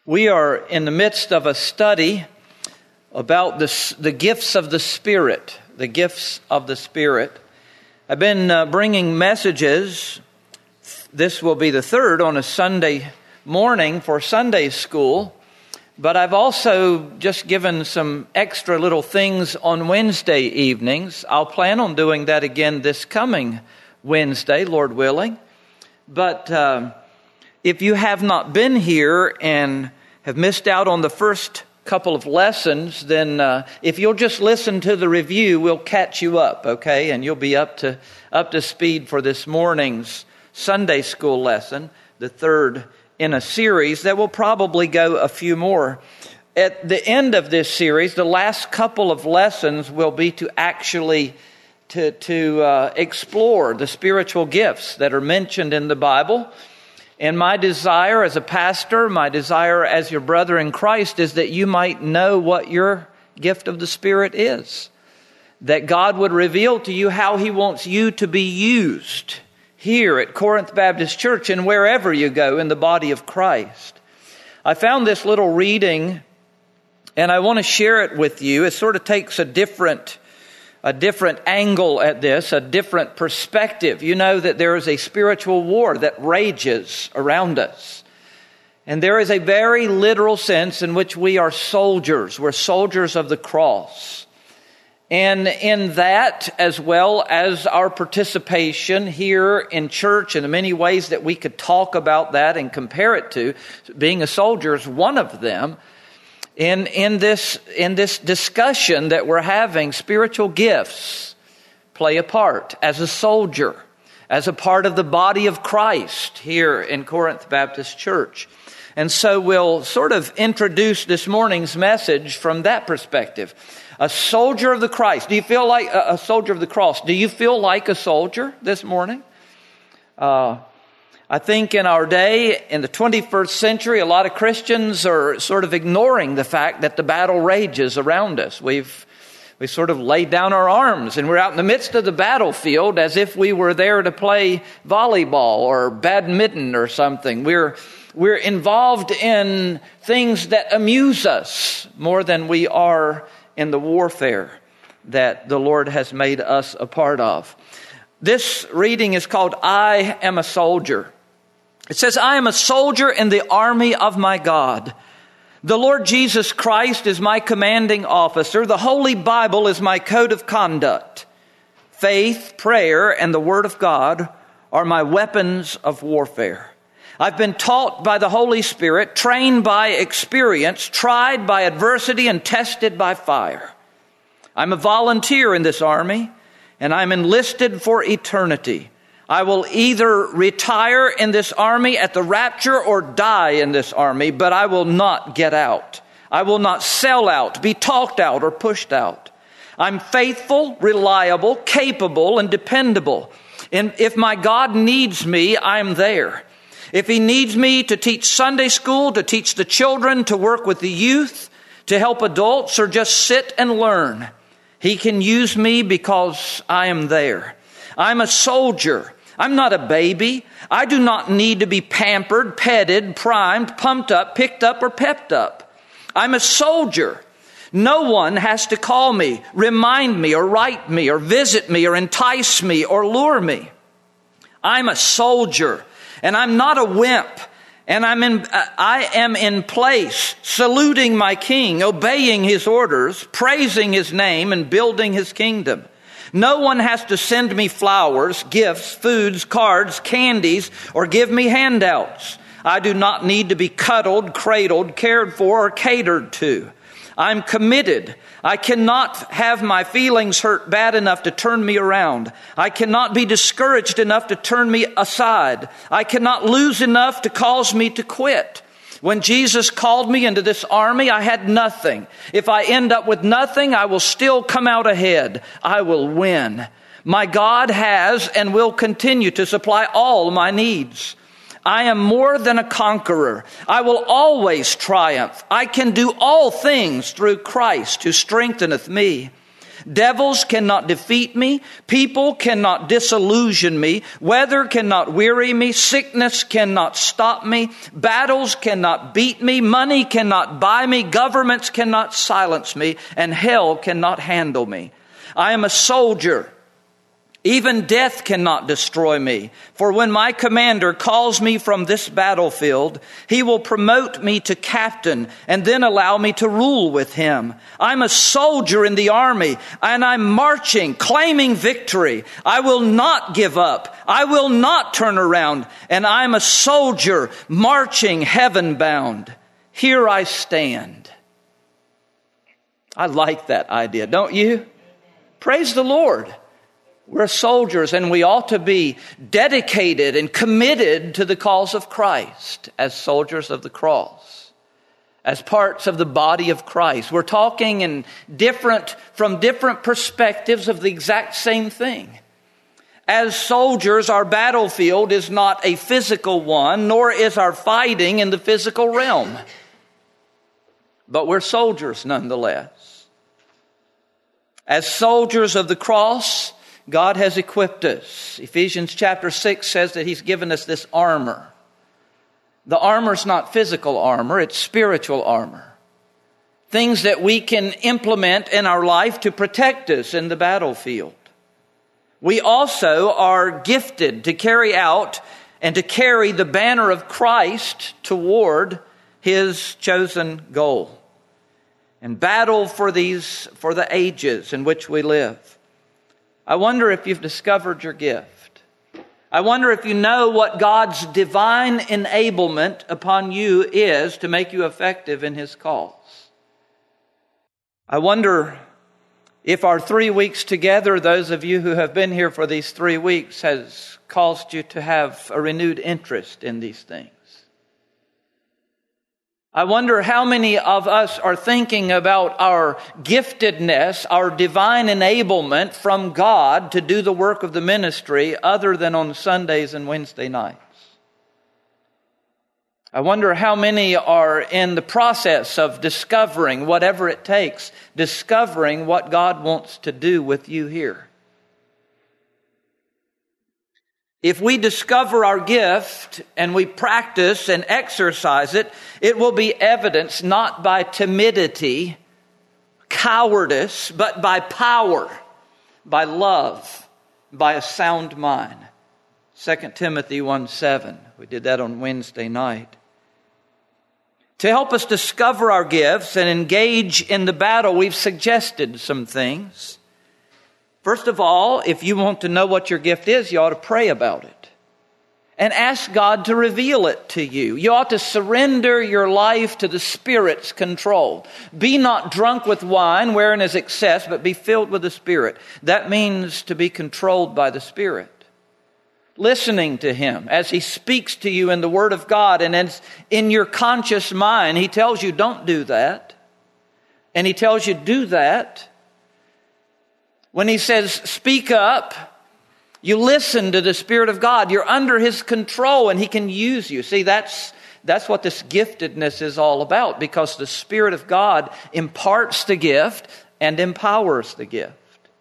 We are in the midst of a study about the gifts of the Spirit, the gifts of the Spirit. I've been bringing messages. This will be the third on a Sunday morning for Sunday school, but I've also just given some extra little things on Wednesday evenings. I'll plan on doing that again this coming Wednesday, Lord willing. But if you have not been here and have missed out on the first couple of lessons, then if you'll just listen to the review, we'll catch you up, okay? And you'll be up to speed for this morning's Sunday school lesson, the third in a series that will probably go a few more. At the end of this series, the last couple of lessons will be to actually to explore the spiritual gifts that are mentioned in the Bible. And my desire as a pastor, my desire as your brother in Christ is that you might know what your gift of the Spirit is. That God would reveal to you how He wants you to be used here at Corinth Baptist Church and wherever you go in the body of Christ. I found this little reading and I want to share it with you. It sort of takes a different angle at this, a different perspective. You know that there is a spiritual war that rages around us. And there is a very literal sense in which we are soldiers. We're soldiers of the cross. And in that, as well as our participation here in church, and the many ways that we could talk about that and compare it to, being a soldier is one of them. In this discussion that we're having, spiritual gifts play a part as a soldier, as a part of the body of Christ here in Corinth Baptist Church. And so we'll sort of introduce this morning's message from that perspective. A soldier of the Christ. Do you feel like a soldier of the cross? Do you feel like a soldier this morning? I think in our day, in the 21st century, a lot of Christians are sort of ignoring the fact that the battle rages around us. We sort of laid down our arms and we're out in the midst of the battlefield as if we were there to play volleyball or badminton or something. We're involved in things that amuse us more than we are in the warfare that the Lord has made us a part of. This reading is called, I Am a Soldier. It says, I am a soldier in the army of my God. The Lord Jesus Christ is my commanding officer. The Holy Bible is my code of conduct. Faith, prayer, and the Word of God are my weapons of warfare. I've been taught by the Holy Spirit, trained by experience, tried by adversity, and tested by fire. I'm a volunteer in this army, and I'm enlisted for eternity. I will either retire in this army at the rapture or die in this army, but I will not get out. I will not sell out, be talked out, or pushed out. I'm faithful, reliable, capable, and dependable. And if my God needs me, I'm there. If He needs me to teach Sunday school, to teach the children, to work with the youth, to help adults, or just sit and learn, He can use me because I am there. I'm a soldier. I'm not a baby. I do not need to be pampered, petted, primed, pumped up, picked up, or pepped up. I'm a soldier. No one has to call me, remind me, or write me, or visit me, or entice me, or lure me. I'm a soldier, and I'm not a wimp. And I am in place, saluting my King, obeying His orders, praising His name, and building His kingdom. No one has to send me flowers, gifts, foods, cards, candies, or give me handouts. I do not need to be cuddled, cradled, cared for, or catered to. I'm committed. I cannot have my feelings hurt bad enough to turn me around. I cannot be discouraged enough to turn me aside. I cannot lose enough to cause me to quit. When Jesus called me into this army, I had nothing. If I end up with nothing, I will still come out ahead. I will win. My God has and will continue to supply all my needs. I am more than a conqueror. I will always triumph. I can do all things through Christ who strengtheneth me. Devils cannot defeat me. People cannot disillusion me. Weather cannot weary me. Sickness cannot stop me. Battles cannot beat me. Money cannot buy me. Governments cannot silence me. And hell cannot handle me. I am a soldier. Even death cannot destroy me. For when my commander calls me from this battlefield, he will promote me to captain and then allow me to rule with him. I'm a soldier in the army and I'm marching, claiming victory. I will not give up. I will not turn around. And I'm a soldier marching heaven bound. Here I stand. I like that idea, don't you? Praise the Lord. We're soldiers and we ought to be dedicated and committed to the cause of Christ as soldiers of the cross, as parts of the body of Christ. We're talking from different perspectives of the exact same thing. As soldiers, our battlefield is not a physical one, nor is our fighting in the physical realm. But we're soldiers nonetheless. As soldiers of the cross, God has equipped us. Ephesians chapter 6 says that He's given us this armor. The armor's not physical armor, it's spiritual armor. Things that we can implement in our life to protect us in the battlefield. We also are gifted to carry out and to carry the banner of Christ toward His chosen goal. And battle for the ages in which we live. I wonder if you've discovered your gift. I wonder if you know what God's divine enablement upon you is to make you effective in His cause. I wonder if our 3 weeks together, those of you who have been here for these 3 weeks, has caused you to have a renewed interest in these things. I wonder how many of us are thinking about our giftedness, our divine enablement from God to do the work of the ministry other than on Sundays and Wednesday nights. I wonder how many are in the process of discovering, whatever it takes, discovering what God wants to do with you here. If we discover our gift and we practice and exercise it, it will be evidenced not by timidity, cowardice, but by power, by love, by a sound mind. 2 Timothy 1:7. We did that on Wednesday night. To help us discover our gifts and engage in the battle, we've suggested some things. First of all, if you want to know what your gift is, you ought to pray about it and ask God to reveal it to you. You ought to surrender your life to the Spirit's control. Be not drunk with wine, wherein is excess, but be filled with the Spirit. That means to be controlled by the Spirit. Listening to Him as He speaks to you in the Word of God, and as in your conscious mind, He tells you don't do that. And He tells you do that. When He says, speak up, you listen to the Spirit of God. You're under His control and He can use you. See, that's what this giftedness is all about, because the Spirit of God imparts the gift and empowers the gift.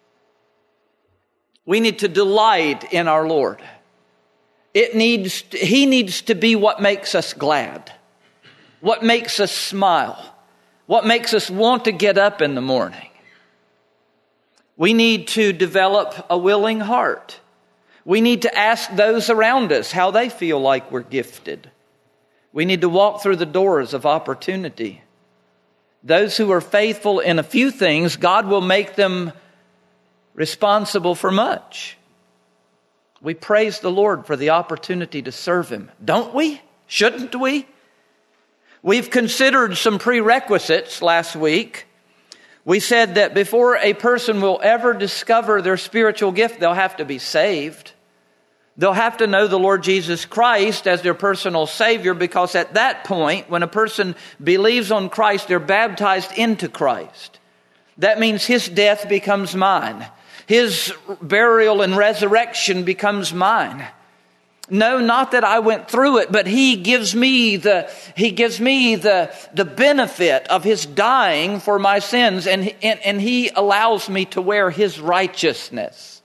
We need to delight in our Lord. He needs to be what makes us glad, what makes us smile, what makes us want to get up in the morning. We need to develop a willing heart. We need to ask those around us how they feel like we're gifted. We need to walk through the doors of opportunity. Those who are faithful in a few things, God will make them responsible for much. We praise the Lord for the opportunity to serve Him, don't we? Shouldn't we? We've considered some prerequisites last week. We said that before a person will ever discover their spiritual gift, they'll have to be saved. They'll have to know the Lord Jesus Christ as their personal Savior, because at that point, when a person believes on Christ, they're baptized into Christ. That means His death becomes mine. His burial and resurrection becomes mine. No, not that I went through it, but He gives me the benefit of His dying for my sins, and He allows me to wear His righteousness.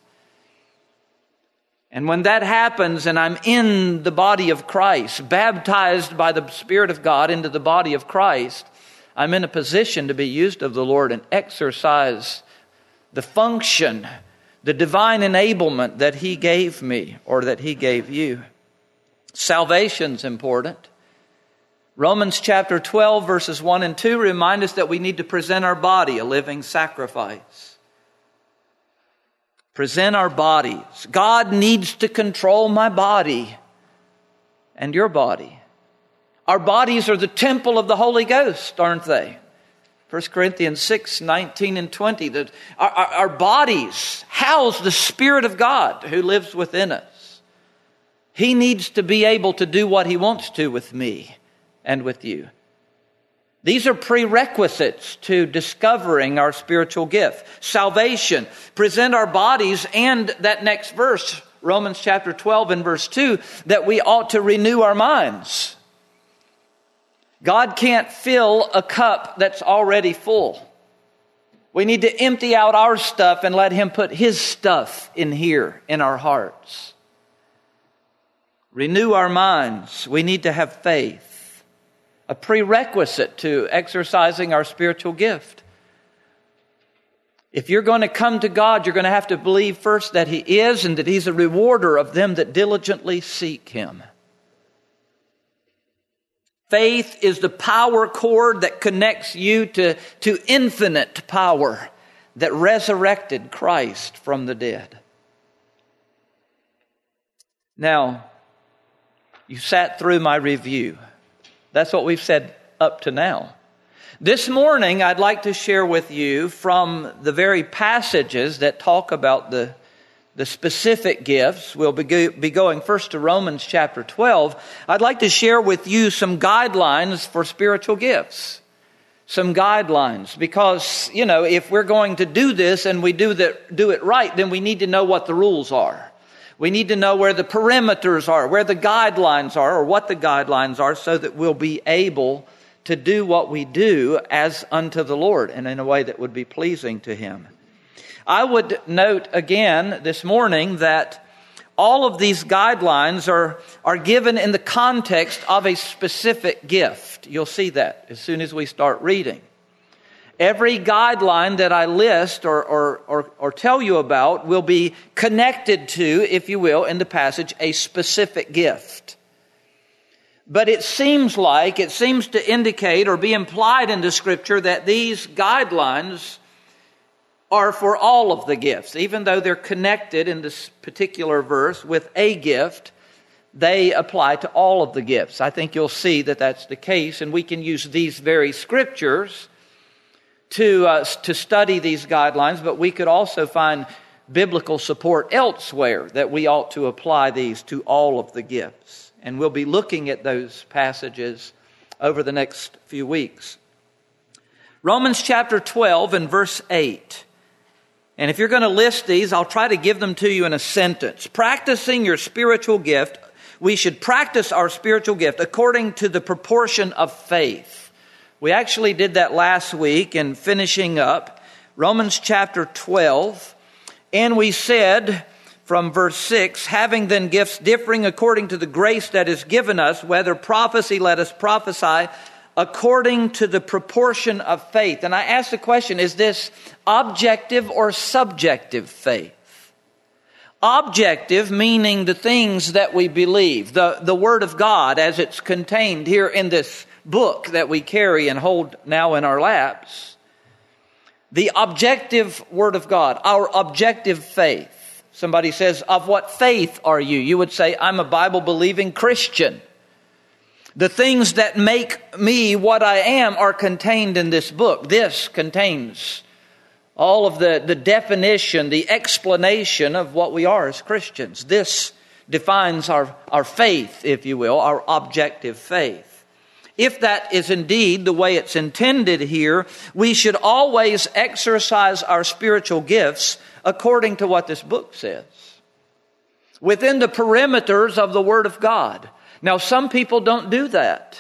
And when that happens and I'm in the body of Christ, baptized by the Spirit of God into the body of Christ, I'm in a position to be used of the Lord and exercise the function, the divine enablement that He gave me or that He gave you. Salvation's important. Romans chapter 12 verses 1 and 2 remind us that we need to present our body a living sacrifice. Present our bodies. God needs to control my body and your body. Our bodies are the temple of the Holy Ghost, aren't they? 1 Corinthians 6, 19 and 20. That our bodies house the Spirit of God who lives within us. He needs to be able to do what He wants to with me and with you. These are prerequisites to discovering our spiritual gift. Salvation, present our bodies, and that next verse, Romans chapter 12 and verse 2, that we ought to renew our minds. God can't fill a cup that's already full. We need to empty out our stuff and let Him put His stuff in here, in our hearts. Renew our minds. We need to have faith. A prerequisite to exercising our spiritual gift. If you're going to come to God, you're going to have to believe first that He is and that He's a rewarder of them that diligently seek Him. Faith is the power cord that connects you to infinite power that resurrected Christ from the dead. Now, you sat through my review. That's what we've said up to now. This morning, I'd like to share with you from the very passages that talk about the specific gifts. We'll be going first to Romans chapter 12. I'd like to share with you some guidelines for spiritual gifts. Some guidelines. Because, if we're going to do this and we do it right, then we need to know what the rules are. We need to know where the perimeters are, where the guidelines are, or what the guidelines are, so that we'll be able to do what we do as unto the Lord and in a way that would be pleasing to Him. I would note again this morning that all of these guidelines are given in the context of a specific gift. You'll see that as soon as we start reading. Every guideline that I list or tell you about will be connected to, if you will, in the passage, a specific gift. But it seems to indicate or be implied in the Scripture that these guidelines are for all of the gifts. Even though they're connected in this particular verse with a gift, they apply to all of the gifts. I think you'll see that that's the case, and we can use these very Scriptures to study these guidelines, but we could also find biblical support elsewhere that we ought to apply these to all of the gifts. And we'll be looking at those passages over the next few weeks. Romans chapter 12 and verse 8. And if you're going to list these, I'll try to give them to you in a sentence. Practicing your spiritual gift, we should practice our spiritual gift according to the proportion of faith. We actually did that last week in finishing up Romans chapter 12. And we said from verse 6, having then gifts differing according to the grace that is given us, whether prophecy, let us prophesy according to the proportion of faith. And I ask the question, is this objective or subjective faith? Objective, meaning the things that we believe, the Word of God as it's contained here in this book that we carry and hold now in our laps. The objective Word of God, our objective faith. Somebody says, of what faith are you? You would say, I'm a Bible-believing Christian. The things that make me what I am are contained in this book. This contains all of the definition, the explanation of what we are as Christians. This defines our faith, if you will, our objective faith. If that is indeed the way it's intended here, we should always exercise our spiritual gifts according to what this book says. within the perimeters of the Word of God. Now, some people don't do that.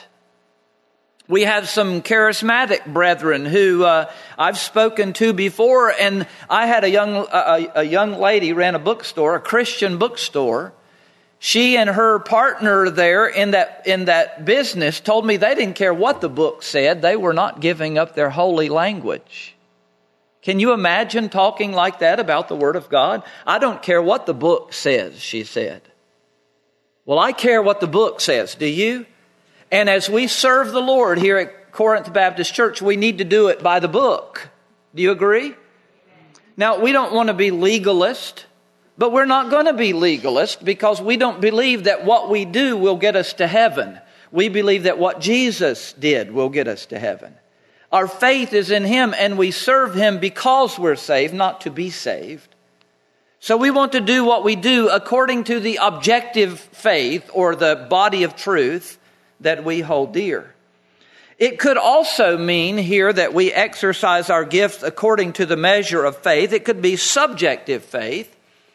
We have some charismatic brethren who I've spoken to before, and I had a young lady ran a bookstore, a Christian bookstore. She and her partner there in that business told me they didn't care what the book said. They were not giving up their holy language. Can you imagine talking like that about the Word of God? I don't care what the book says, she said. Well, I care what the book says. Do you? And as we serve the Lord here at Corinth Baptist Church, we need to do it by the book. Do you agree? Now, we don't want to be legalist, but we're not going to be legalist because we don't believe that what we do will get us to heaven. We believe that what Jesus did will get us to heaven. Our faith is in Him, and we serve Him because we're saved, not to be saved. So we want to do what we do according to the objective faith or the body of truth that we hold dear. It could also mean here that we exercise our gifts according to the measure of faith. It could be subjective faith.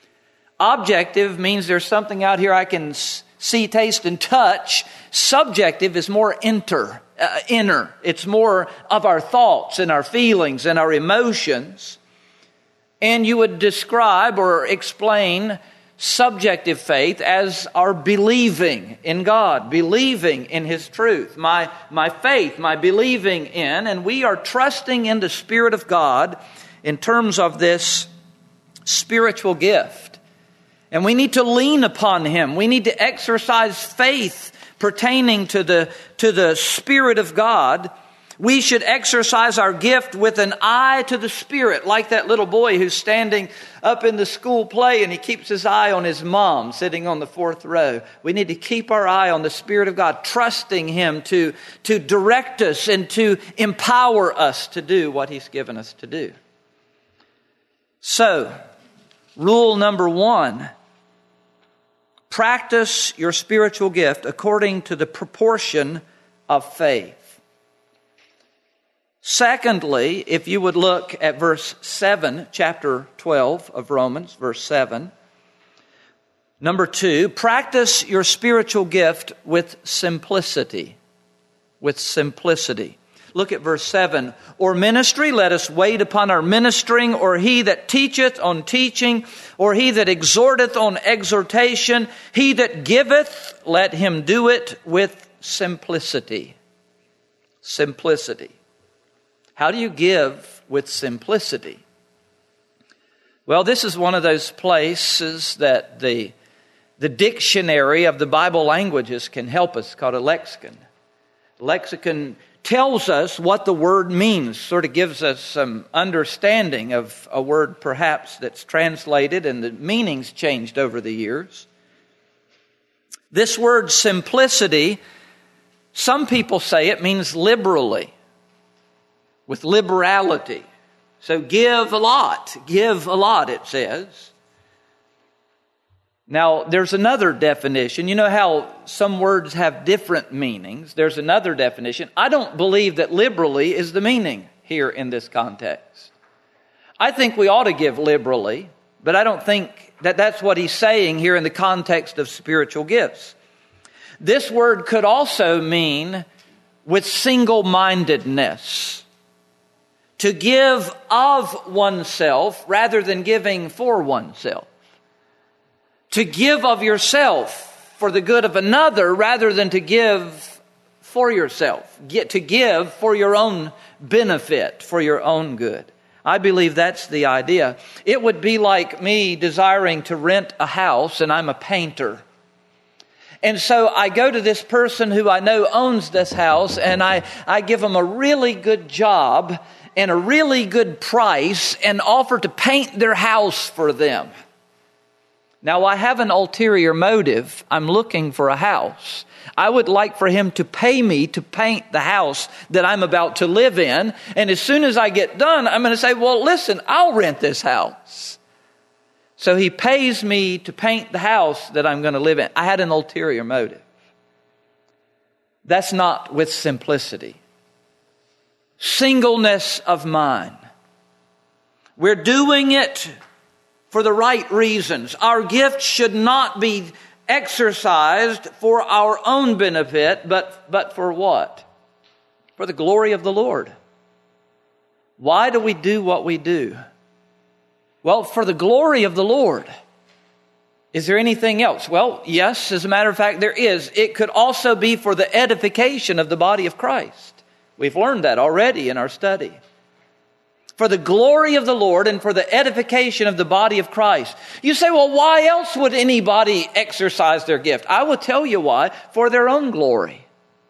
Objective means there's something out here I can see, taste, and touch. Subjective is more inner. It's more of our thoughts and our feelings and our emotions. And you would describe or explain subjective faith as our believing in God, believing in His truth. My faith, my believing in, and we are trusting in the Spirit of God in terms of this spiritual gift. And we need to lean upon Him. We need to exercise faith pertaining to the Spirit of God. We should exercise our gift with an eye to the Spirit, like that little boy who's standing up in the school play and he keeps his eye on his mom sitting on the fourth row. We need to keep our eye on the Spirit of God, trusting Him to direct us and to empower us to do what He's given us to do. So, rule number 1, practice your spiritual gift according to the proportion of faith. Secondly, if you would look at verse 7, chapter 12 of Romans, verse 7. Number 2, practice your spiritual gift with simplicity. With simplicity. Look at verse 7. Or ministry, let us wait upon our ministering, or he that teacheth on teaching, or he that exhorteth on exhortation. He that giveth, let him do it with simplicity. Simplicity. How do you give with simplicity? Well, this is one of those places that the dictionary of the Bible languages can help us, called a lexicon. The lexicon tells us what the word means, sort of gives us some understanding of a word perhaps that's translated and the meaning's changed over the years. This word simplicity, some people say it means liberally. With liberality. So give a lot, it says. Now, there's another definition. You know how some words have different meanings. There's another definition. I don't believe that liberally is the meaning here in this context. I think we ought to give liberally, but I don't think that that's what he's saying here in the context of spiritual gifts. This word could also mean with single-mindedness. To give of oneself rather than giving for oneself. To give of yourself for the good of another rather than to give for yourself. To give for your own benefit, for your own good. I believe that's the idea. It would be like me desiring to rent a house, and I'm a painter. And so I go to this person who I know owns this house, and I give them a really good job and a really good price and offer to paint their house for them. Now, I have an ulterior motive. I'm looking for a house. I would like for him to pay me to paint the house that I'm about to live in. And as soon as I get done, I'm going to say, well, listen, I'll rent this house. So he pays me to paint the house that I'm going to live in. I had an ulterior motive. That's not with simplicity. Singleness of mind. We're doing it for the right reasons. Our gifts should not be exercised for our own benefit, but for what? For the glory of the Lord. Why do we do what we do? Well, for the glory of the Lord. Is there anything else? Well, yes, as a matter of fact, there is. It could also be for the edification of the body of Christ. We've learned that already in our study. For the glory of the Lord and for the edification of the body of Christ. You say, well, why else would anybody exercise their gift? I will tell you why. For their own glory.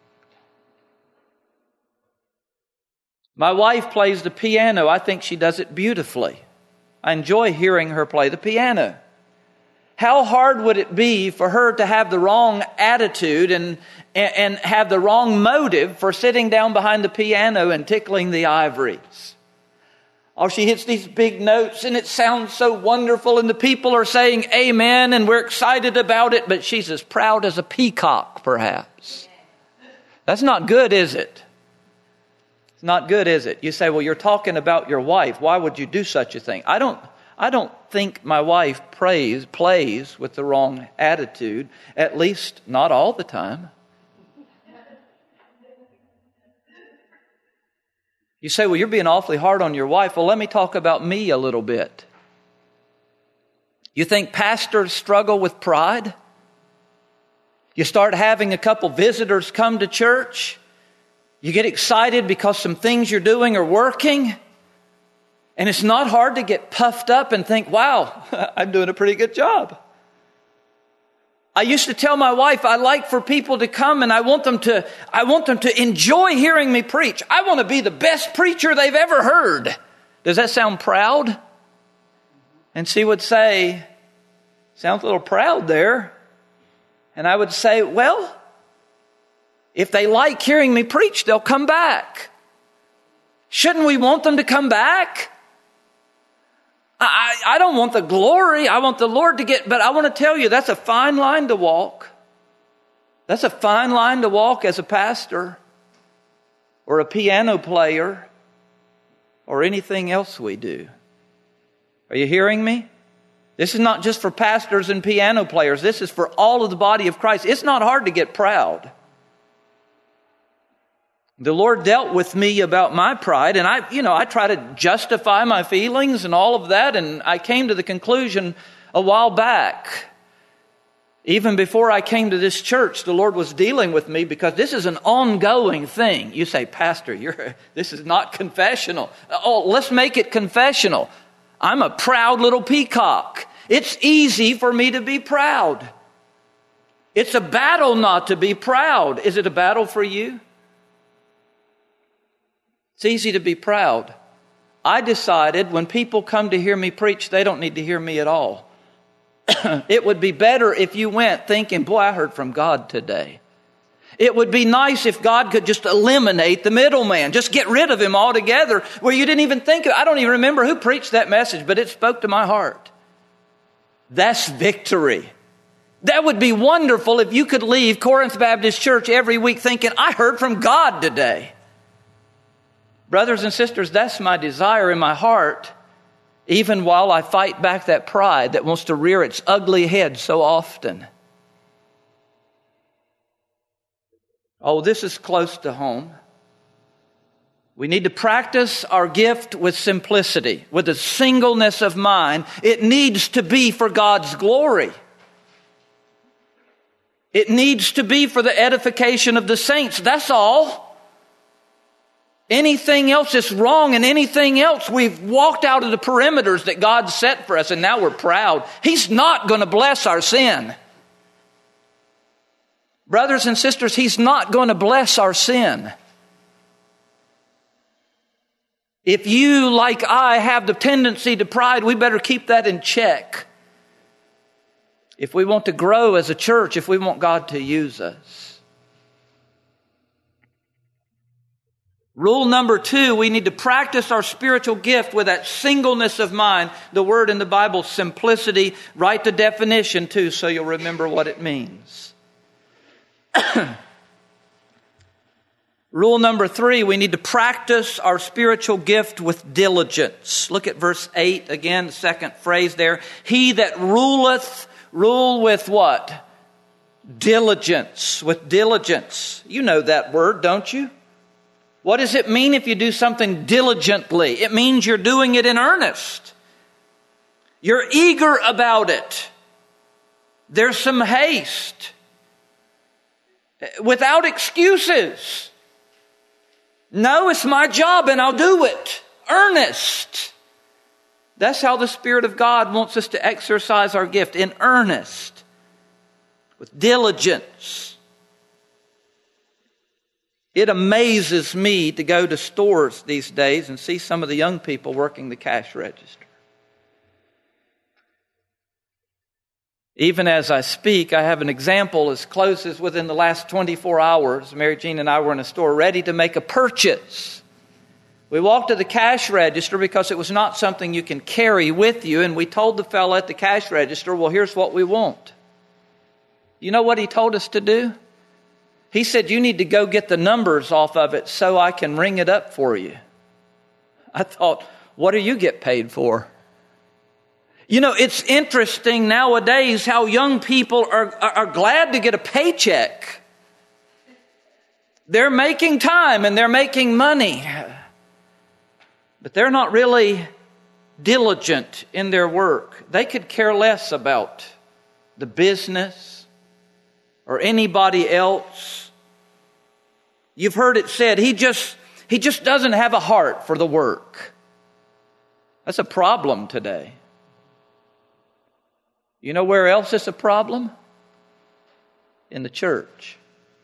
My wife plays the piano. I think she does it beautifully. I enjoy hearing her play the piano. How hard would it be for her to have the wrong attitude and have the wrong motive for sitting down behind the piano and tickling the ivories? Oh, she hits these big notes and it sounds so wonderful and the people are saying amen and we're excited about it, but she's as proud as a peacock, perhaps. That's not good, is it? It's not good, is it? You say, well, you're talking about your wife. Why would you do such a thing? I don't think my wife plays with the wrong attitude, at least not all the time. You say, well, you're being awfully hard on your wife. Well, let me talk about me a little bit. You think pastors struggle with pride? You start having a couple visitors come to church. You get excited because some things you're doing are working. And it's not hard to get puffed up and think, wow, I'm doing a pretty good job. I used to tell my wife I like for people to come and I want them to enjoy hearing me preach. I want to be the best preacher they've ever heard. Does that sound proud? And she would say, sounds a little proud there. And I would say, well, if they like hearing me preach, they'll come back. Shouldn't we want them to come back? I don't want the glory. I want the Lord to get, but I want to tell you, that's a fine line to walk. That's a fine line to walk as a pastor or a piano player or anything else we do. Are you hearing me? This is not just for pastors and piano players. This is for all of the body of Christ. It's not hard to get proud. The Lord dealt with me about my pride, and I try to justify my feelings and all of that, and I came to the conclusion a while back, even before I came to this church, the Lord was dealing with me because this is an ongoing thing. You say, Pastor, this is not confessional. Oh, let's make it confessional. I'm a proud little peacock. It's easy for me to be proud. It's a battle not to be proud. Is it a battle for you? It's easy to be proud. I decided when people come to hear me preach, they don't need to hear me at all. It would be better if you went thinking, boy, I heard from God today. It would be nice if God could just eliminate the middleman, just get rid of him altogether, where you didn't even think of it. I don't even remember who preached that message, but it spoke to my heart. That's victory. That would be wonderful if you could leave Corinth Baptist Church every week thinking, I heard from God today. Brothers and sisters, that's my desire in my heart, even while I fight back that pride that wants to rear its ugly head so often. Oh, this is close to home. We need to practice our gift with simplicity, with a singleness of mind. It needs to be for God's glory. It needs to be for the edification of the saints. That's all. Anything else is wrong, and anything else, we've walked out of the perimeters that God set for us, and now we're proud. He's not going to bless our sin. Brothers and sisters, He's not going to bless our sin. If you, like I, have the tendency to pride, we better keep that in check. If we want to grow as a church, if we want God to use us. Rule number 2, we need to practice our spiritual gift with that singleness of mind. The word in the Bible, simplicity. Write the definition too so you'll remember what it means. Rule number 3, we need to practice our spiritual gift with diligence. Look at verse 8 again, the second phrase there. He that ruleth, rule with what? Diligence. With diligence. You know that word, don't you? What does it mean if you do something diligently? It means you're doing it in earnest. You're eager about it. There's some haste. Without excuses. No, it's my job and I'll do it. Earnest. That's how the Spirit of God wants us to exercise our gift, in earnest, with diligence. It amazes me to go to stores these days and see some of the young people working the cash register. Even as I speak, I have an example as close as within the last 24 hours. Mary Jean and I were in a store ready to make a purchase. We walked to the cash register because it was not something you can carry with you. And we told the fellow at the cash register, well, here's what we want. You know what he told us to do? He said, you need to go get the numbers off of it so I can ring it up for you. I thought, what do you get paid for? You know, it's interesting nowadays how young people are glad to get a paycheck. They're making time and they're making money. But they're not really diligent in their work. They could care less about the business or anybody else. You've heard it said, he just doesn't have a heart for the work. That's a problem today. You know where else it's a problem? In the church.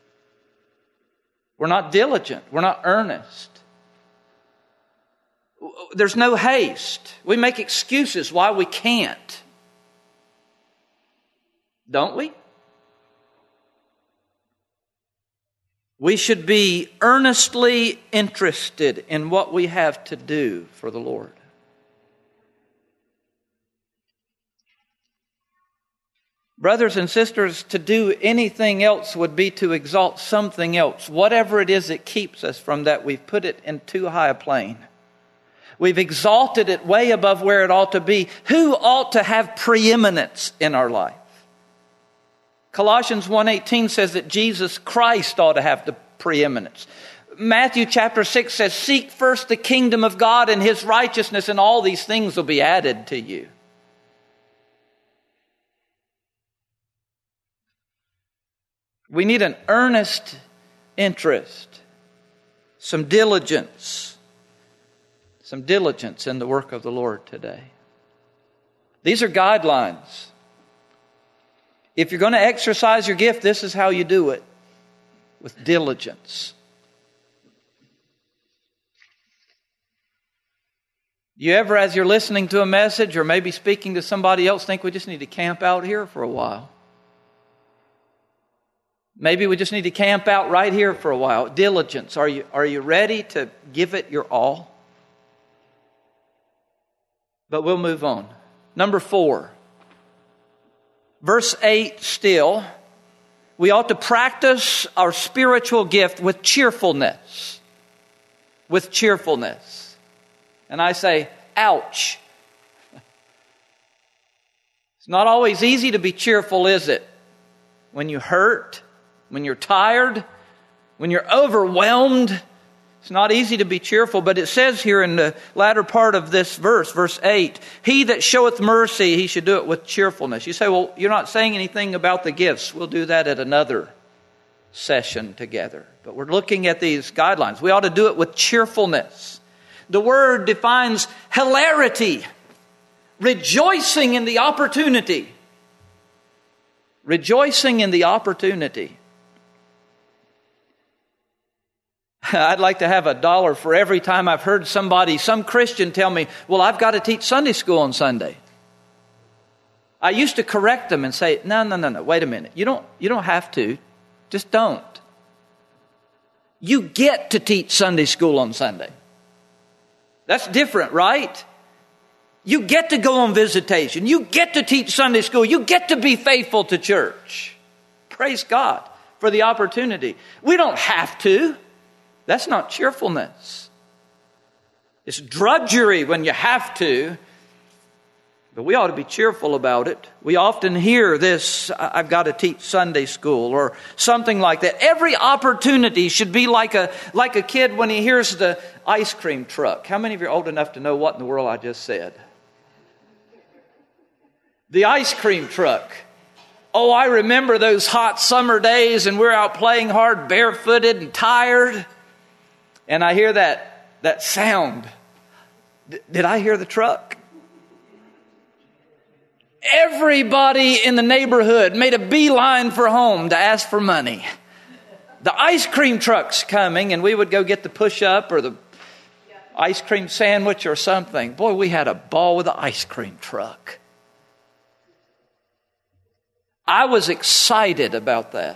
We're not diligent. We're not earnest. There's no haste. We make excuses why we can't. Don't we? We should be earnestly interested in what we have to do for the Lord. Brothers and sisters, to do anything else would be to exalt something else. Whatever it is that keeps us from that, we've put it in too high a plane. We've exalted it way above where it ought to be. Who ought to have preeminence in our life? Colossians 1:18 says that Jesus Christ ought to have the preeminence. Matthew chapter 6 says, seek first the kingdom of God and His righteousness, and all these things will be added to you. We need an earnest interest, some diligence in the work of the Lord today. These are guidelines. If you're going to exercise your gift, this is how you do it, with diligence. You ever, as you're listening to a message or maybe speaking to somebody else, think we just need to camp out here for a while? Maybe we just need to camp out right here for a while. Diligence. Are you ready to give it your all? But we'll move on. Number 4. Verse 8 still. We ought to practice our spiritual gift with cheerfulness. With cheerfulness. And I say, ouch. It's not always easy to be cheerful, is it? When you hurt, when you're tired, when you're overwhelmed, it's not easy to be cheerful. But it says here in the latter part of this verse, verse 8, he that showeth mercy, he should do it with cheerfulness. You say, well, you're not saying anything about the gifts. We'll do that at another session together. But we're looking at these guidelines. We ought to do it with cheerfulness. The word defines hilarity, rejoicing in the opportunity. Rejoicing in the opportunity. I'd like to have $1 for every time I've heard some Christian tell me, well, I've got to teach Sunday school on Sunday. I used to correct them and say, no, wait a minute. You don't have to. Just don't. You get to teach Sunday school on Sunday. That's different, right? You get to go on visitation. You get to teach Sunday school. You get to be faithful to church. Praise God for the opportunity. We don't have to. That's not cheerfulness. It's drudgery when you have to, but we ought to be cheerful about it. We often hear this, I've got to teach Sunday school or something like that. Every opportunity should be like a kid when he hears the ice cream truck. How many of you are old enough to know what in the world I just said? The ice cream truck. Oh, I remember those hot summer days and we're out playing hard, barefooted and tired. And I hear that sound. Did I hear the truck? Everybody in the neighborhood made a beeline for home to ask for money. The ice cream truck's coming, and we would go get the push-up or the ice cream sandwich or something. Boy, we had a ball with the ice cream truck. I was excited about that.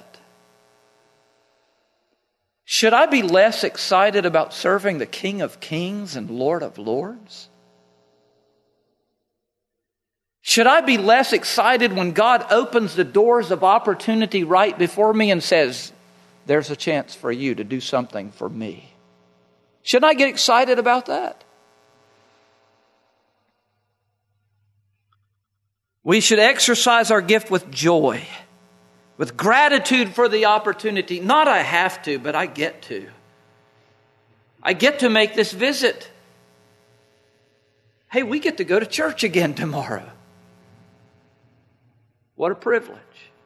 Should I be less excited about serving the King of Kings and Lord of Lords? Should I be less excited when God opens the doors of opportunity right before me and says, there's a chance for you to do something for me? Shouldn't I get excited about that? We should exercise our gift with joy, with gratitude for the opportunity. Not I have to, but I get to. I get to make this visit. Hey, we get to go to church again tomorrow. What a privilege.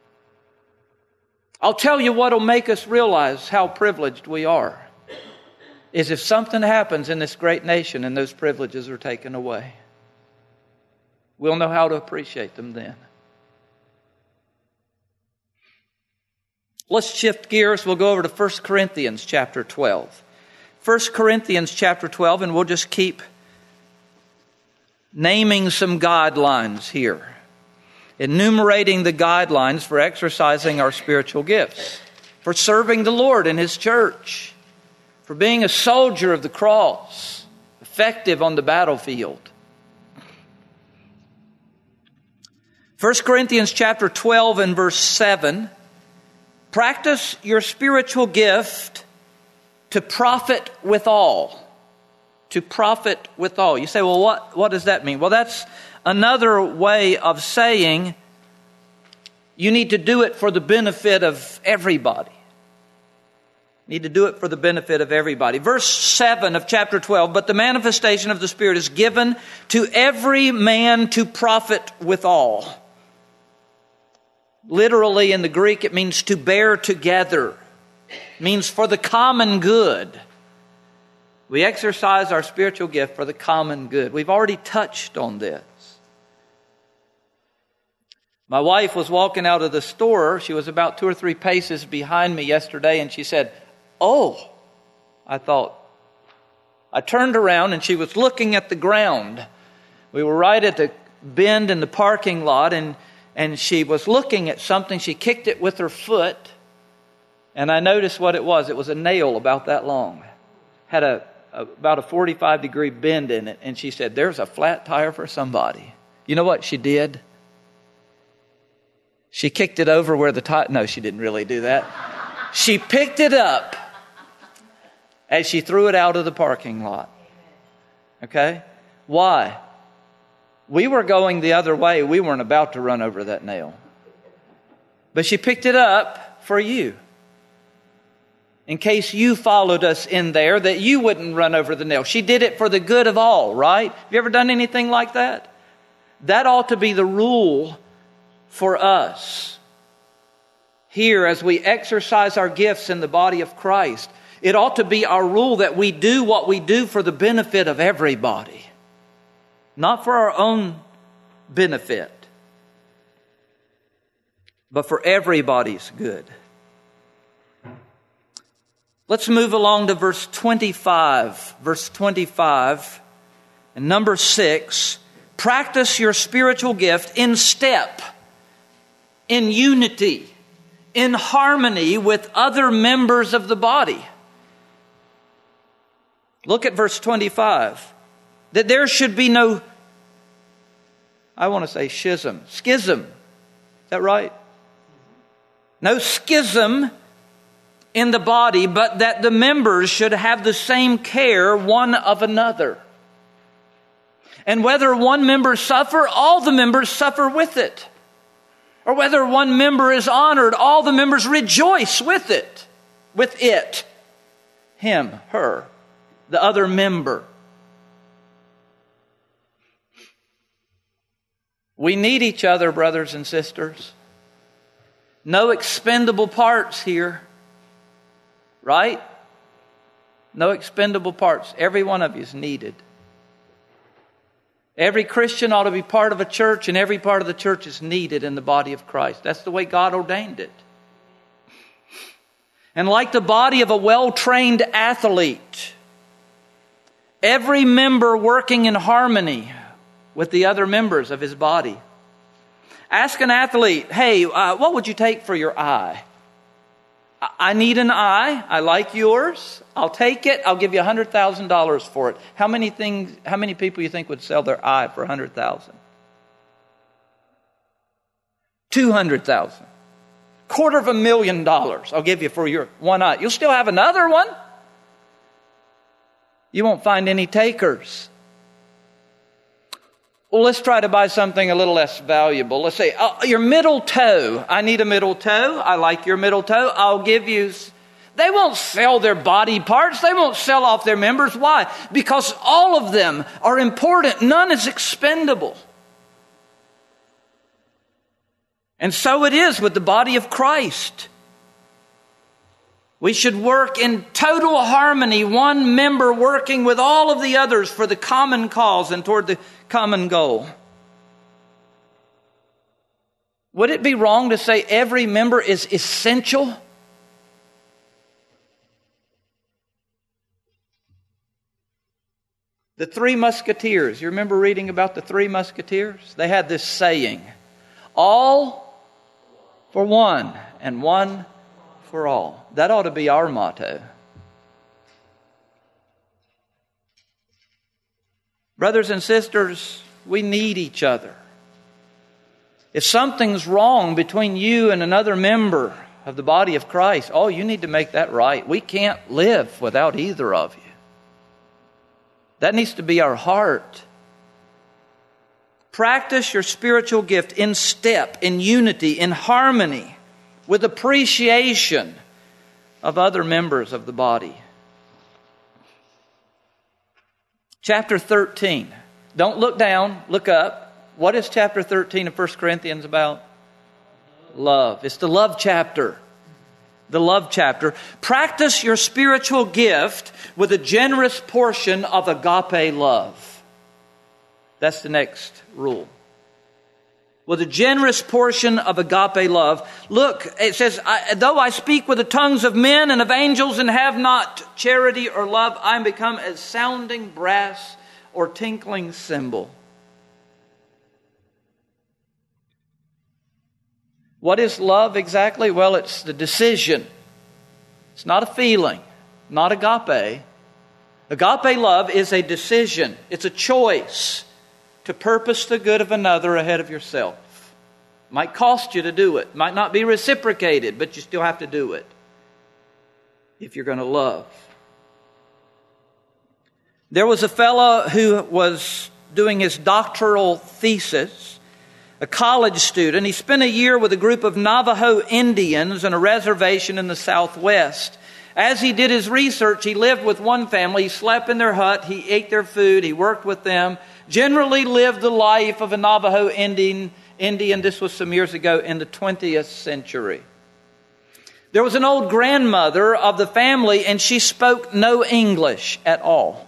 I'll tell you what will make us realize how privileged we are is if something happens in this great nation and those privileges are taken away. We'll know how to appreciate them then. Let's shift gears. We'll go over to 1 Corinthians chapter 12. 1 Corinthians chapter 12, and we'll just keep naming some guidelines here. Enumerating the guidelines for exercising our spiritual gifts, for serving the Lord in His church, for being a soldier of the cross, effective on the battlefield. 1 Corinthians chapter 12 and verse 7, practice your spiritual gift to profit withal. To profit withal. You say, well, what does that mean? Well, that's another way of saying you need to do it for the benefit of everybody. You need to do it for the benefit of everybody. Verse 7 of chapter 12, but the manifestation of the Spirit is given to every man to profit withal. Literally in the Greek, it means to bear together. It means for the common good. We exercise our spiritual gift for the common good. We've already touched on this. My wife was walking out of the store. She was about 2 or 3 paces behind me yesterday, and she said, "Oh." I turned around, and she was looking at the ground. We were right at the bend in the parking lot, and she was looking at something. She kicked it with her foot, and I noticed what it was. It was a nail about that long. Had about a 45-degree bend in it. And she said, "There's a flat tire for somebody." You know what she did? She kicked it over where the tire... No, she didn't really do that. She picked it up as she threw it out of the parking lot. Okay? Why? We were going the other way. We weren't about to run over that nail. But she picked it up for you. In case you followed us in there, that you wouldn't run over the nail. She did it for the good of all, right? Have you ever done anything like that? That ought to be the rule for us. Here, as we exercise our gifts in the body of Christ, it ought to be our rule that we do what we do for the benefit of everybody. Not for our own benefit, but for everybody's good. Let's move along to verse 25. Verse 25 and number 6. Practice your spiritual gift in step, in unity, in harmony with other members of the body. Look at verse 25. That there should be no, I want to say schism. Is that right? No schism in the body, but that the members should have the same care one of another. And whether one member suffer, all the members suffer with it. Or whether one member is honored, all the members rejoice with it. With it. Him, her, the other member. We need each other, brothers and sisters. No expendable parts here. Right? No expendable parts. Every one of you is needed. Every Christian ought to be part of a church, and every part of the church is needed in the body of Christ. That's the way God ordained it. And like the body of a well-trained athlete, every member working in harmony with the other members of his body. Ask an athlete, hey, what would you take for your eye? I need an eye. I like yours. I'll take it. I'll give you $100,000 for it. How many people you think would sell their eye for $100,000? 200,000. $250,000 I'll give you for your one eye. You'll still have another one. You won't find any takers. Well, let's try to buy something a little less valuable. Let's say, your middle toe. I need a middle toe. I like your middle toe. I'll give you... They won't sell their body parts. They won't sell off their members. Why? Because all of them are important. None is expendable. And so it is with the body of Christ. We should work in total harmony, one member working with all of the others for the common cause and toward the common goal. Would it be wrong to say every member is essential? The Three Musketeers, you remember reading about the Three Musketeers? They had this saying, all for one and one for all. That ought to be our motto. Brothers and sisters, we need each other. If something's wrong between you and another member of the body of Christ, you need to make that right. We can't live without either of you. That needs to be our heart. Practice your spiritual gift in step, in unity, in harmony, with appreciation of other members of the body. Chapter 13. Don't look down, look up. What is chapter 13 of 1 Corinthians about? Love. It's the love chapter. The love chapter. Practice your spiritual gift with a generous portion of agape love. That's the next rule. With a generous portion of agape love. Look, it says, though I speak with the tongues of men and of angels and have not charity or love, I am become as sounding brass or tinkling cymbal. What is love exactly? Well, it's the decision. It's not a feeling, not agape. Agape love is a decision. It's a choice to purpose the good of another ahead of yourself. It might cost you to do it. It might not be reciprocated, but you still have to do it if you're going to love. There was a fellow who was doing his doctoral thesis, a college student. He spent a year with a group of Navajo Indians on a reservation in the Southwest. As he did his research, he lived with one family. He slept in their hut. He ate their food. He worked with them. Generally lived the life of a Navajo Indian. This was some years ago in the 20th century. There was an old grandmother of the family, and she spoke no English at all.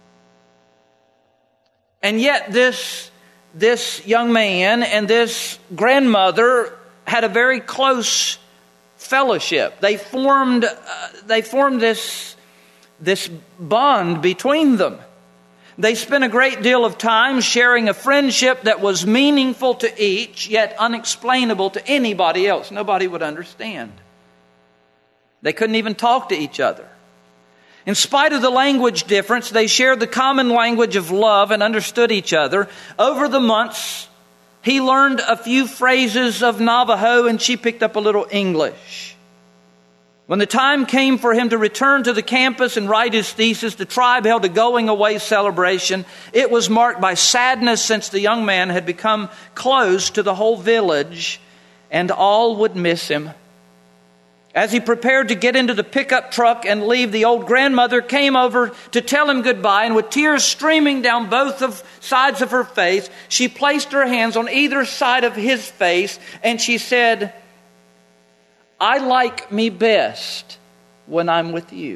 And yet this young man and this grandmother had a very close fellowship. They formed this bond between them. They spent a great deal of time sharing a friendship that was meaningful to each, yet unexplainable to anybody else. Nobody would understand. They couldn't even talk to each other. In spite of the language difference, they shared the common language of love and understood each other. Over the months, he learned a few phrases of Navajo and she picked up a little English. When the time came for him to return to the campus and write his thesis, the tribe held a going-away celebration. It was marked by sadness since the young man had become close to the whole village, and all would miss him. As he prepared to get into the pickup truck and leave, the old grandmother came over to tell him goodbye, and with tears streaming down both sides of her face, she placed her hands on either side of his face, and she said, "I like me best when I'm with you.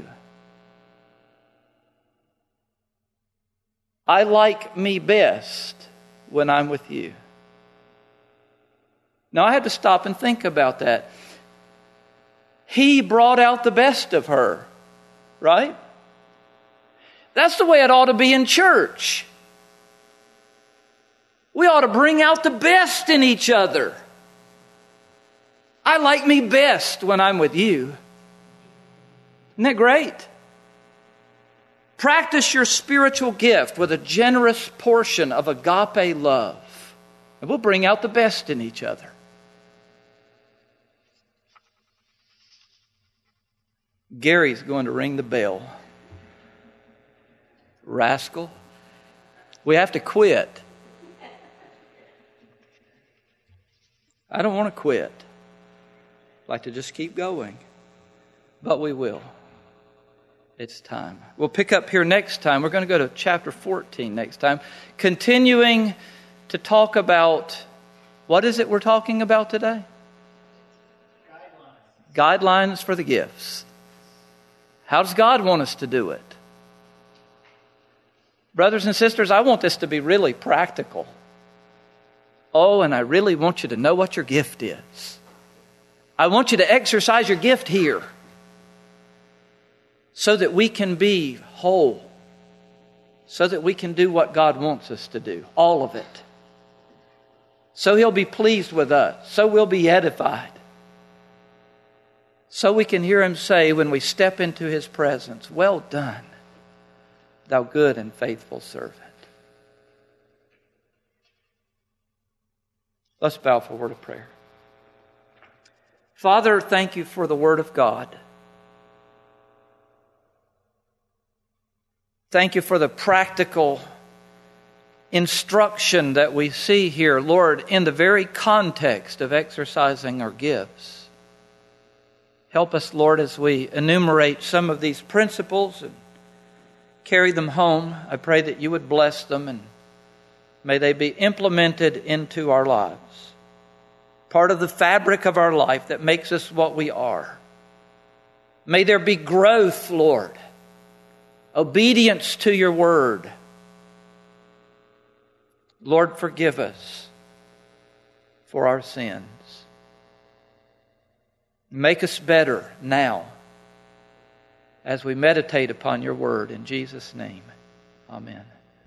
I like me best when I'm with you." Now, I had to stop and think about that. He brought out the best of her, right? That's the way it ought to be in church. We ought to bring out the best in each other. I like me best when I'm with you. Isn't that great? Practice your spiritual gift with a generous portion of agape love, and we'll bring out the best in each other. Gary's going to ring the bell. Rascal. We have to quit. I don't want to quit. I'd like to just keep going. But we will. It's time. We'll pick up here next time. We're going to go to chapter 14 next time. Continuing to talk about, what is it we're talking about today? Guidelines for the gifts. How does God want us to do it? Brothers and sisters, I want this to be really practical. Oh, and I really want you to know what your gift is. I want you to exercise your gift here so that we can be whole, so that we can do what God wants us to do, all of it. So He'll be pleased with us, so we'll be edified. So we can hear Him say when we step into His presence, "Well done, thou good and faithful servant." Let's bow for a word of prayer. Father, thank you for the Word of God. Thank you for the practical instruction that we see here, Lord, in the very context of exercising our gifts. Help us, Lord, as we enumerate some of these principles and carry them home. I pray that you would bless them and may they be implemented into our lives. Part of the fabric of our life that makes us what we are. May there be growth, Lord. Obedience to your word. Lord, forgive us for our sins. Make us better now as we meditate upon your word. In Jesus' name, amen.